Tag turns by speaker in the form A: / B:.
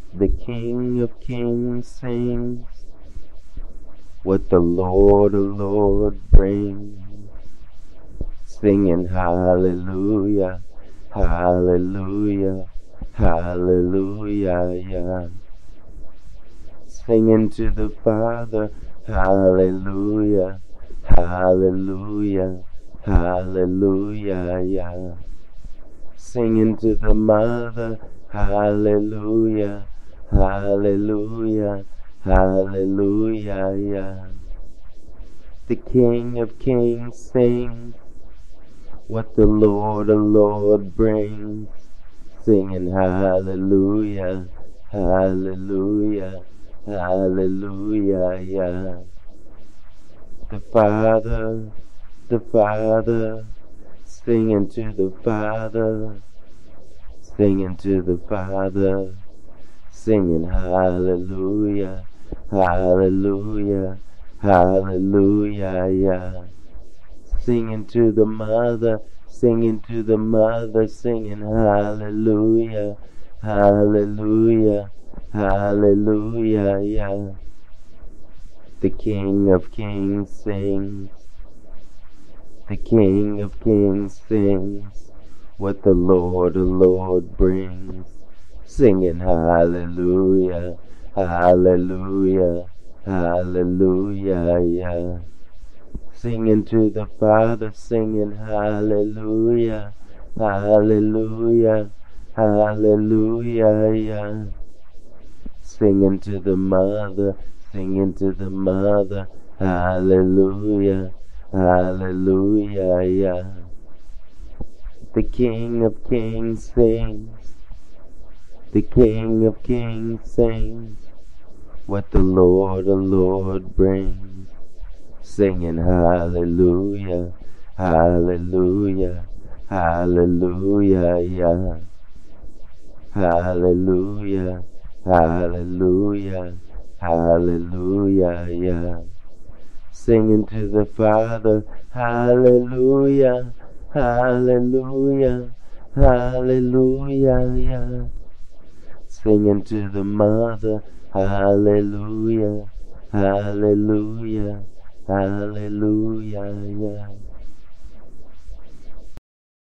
A: The King of Kings sings what the Lord brings, singing hallelujah, hallelujah, hallelujah, yeah. Singing to the Father, hallelujah, hallelujah, hallelujah, yeah. Singing to the Mother, hallelujah, hallelujah, hallelujah, yeah. The King of Kings sings what the Lord brings, singing hallelujah, hallelujah, hallelujah, yeah. The Father, singing to the Father, singing to the Father, singing hallelujah, hallelujah, hallelujah, yeah. Singing to the Mother, singing to the Mother, singing hallelujah, hallelujah, hallelujah, yeah. The King of Kings sings, the King of Kings sings what the Lord brings, singing hallelujah, hallelujah, hallelujah, yeah. Singing to the Father, singing hallelujah, hallelujah, hallelujah, yeah. Singing to the Mother, singing to the Mother, hallelujah, hallelujah, yeah. The King of Kings sings, the King of Kings sings what the Lord brings, singing hallelujah, hallelujah, hallelujah, yeah. Hallelujah, hallelujah, hallelujah, yeah. Singing to the Father, hallelujah, hallelujah, hallelujah, yeah. Singing to the Mother, hallelujah, hallelujah, hallelujah, yeah.